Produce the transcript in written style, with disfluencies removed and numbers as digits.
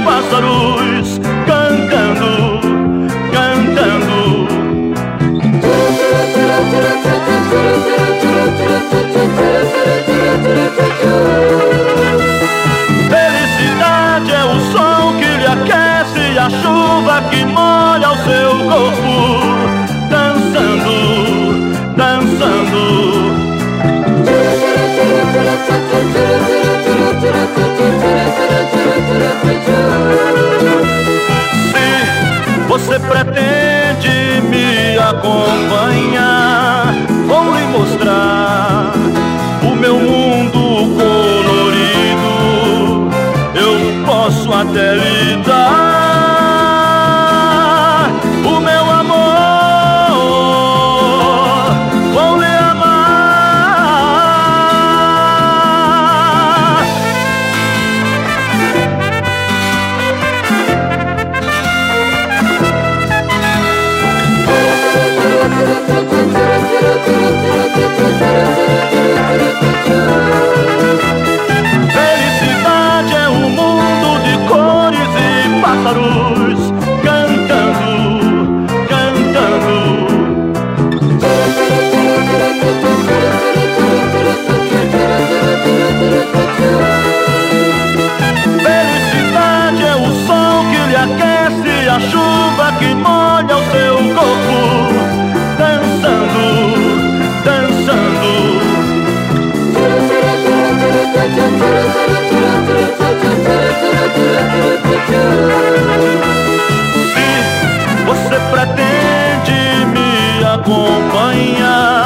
pássaros cantando, cantando. Felicidade é o sol que lhe aquece e a chuva que molha o seu corpo, dançando, dançando. Se você pretende me acompanhar, vou lhe mostrar o meu mundo colorido. Eu posso até lhe dar o meu amor, vou lhe amar. Felicidade é um mundo de cores e pássaros cantando, cantando. Felicidade é o sol que lhe aquece e a chuva que molha o seu corpo, dançando, dançando. Se você pretende me acompanhar,